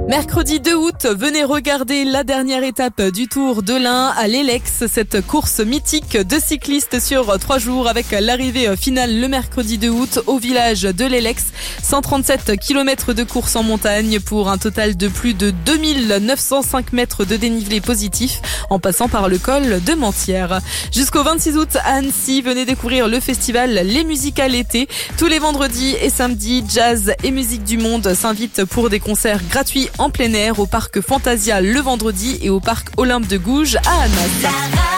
Mercredi 2 août, venez regarder la dernière étape du Tour de l'Ain à l'Elex, cette course mythique de cyclistes sur 3 jours avec l'arrivée finale le mercredi 2 août au village de l'Elex. 137 km de course en montagne pour un total de plus de 2905 mètres de dénivelé positif en passant par le col de Mentières. Jusqu'au 26 août à Annecy, venez découvrir le festival Les Musiques à l'été. Tous les vendredis et samedis, jazz et musique du monde s'invitent pour des concerts gratuits en plein air au parc Fantasia le vendredi et au parc Olympe de Gouges à Annat.